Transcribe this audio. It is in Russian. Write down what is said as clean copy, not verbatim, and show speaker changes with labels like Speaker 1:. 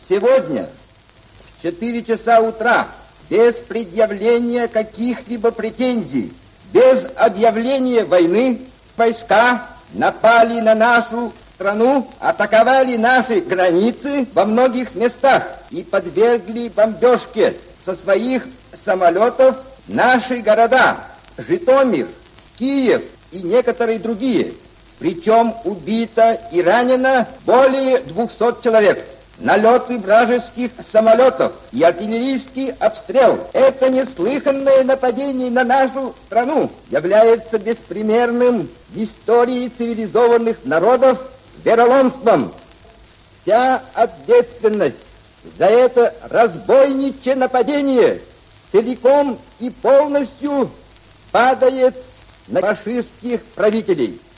Speaker 1: Сегодня в 4 часа утра, без предъявления каких-либо претензий, без объявления войны, войска напали на нашу страну, атаковали наши границы во многих местах и подвергли бомбежке со своих самолетов наши города Житомир, Киев и некоторые другие. Причем убито и ранено более 200 человек. Налеты вражеских самолетов и артиллерийский обстрел – это неслыханное нападение на нашу страну, является беспримерным в истории цивилизованных народов вероломством. Вся ответственность за это разбойничье нападение целиком и полностью падает на фашистских правителей.